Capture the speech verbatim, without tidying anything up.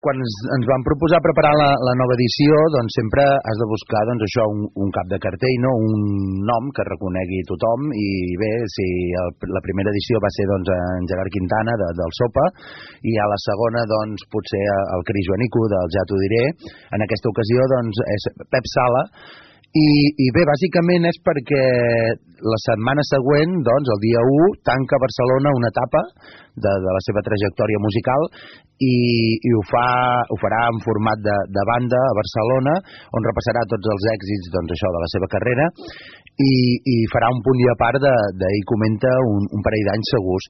quan ens, ens van proposar preparar la, la nova edició, doncs sempre has de buscar doncs això, un, un cap de cartell, no? Un nom que reconegui tothom, i bé, si el, la primera edició va ser doncs, en Gerard Quintana de, del Sopa, i a la segona doncs, potser el Cris Joanico del Ja t'ho diré, en aquesta ocasió doncs, és Pep Sala. I, i bé, bàsicament és perquè la setmana següent, doncs, el dia u, tanca a Barcelona una etapa de, de la seva trajectòria musical i, i ho, fa, ho farà en format de, de banda a Barcelona, on repassarà tots els èxits doncs, això, de la seva carrera, i, i farà un punt i a part de, de, i comenta un, un parell d'anys segurs.